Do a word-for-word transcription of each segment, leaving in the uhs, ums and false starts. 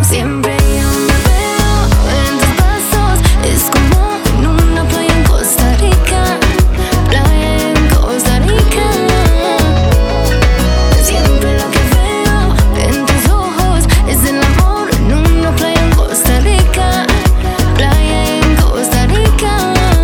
Siempre yo me veo en tus pasos. Es como en una playa en Costa Rica. Playa en Costa Rica. Siempre lo que veo en tus ojos es el amor en una playa en Costa Rica. Playa en Costa Rica.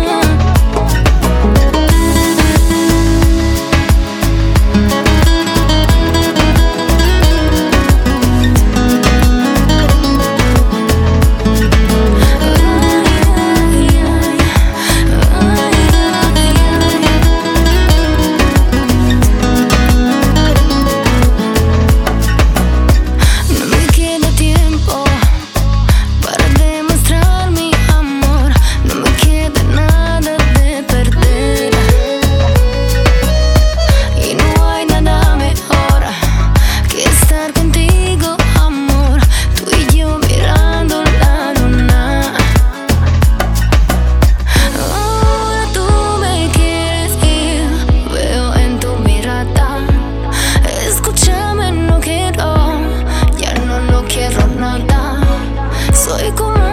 No me queda tiempo para demostrar mi amor. No me queda nada de perder. Y no hay nada mejor que estar contigo, amor. Tú y yo mirando la luna. Ahora tú me quieres ir, veo en tu mirada. Escúchame, no quiero, ya no lo quiero nada. Soy como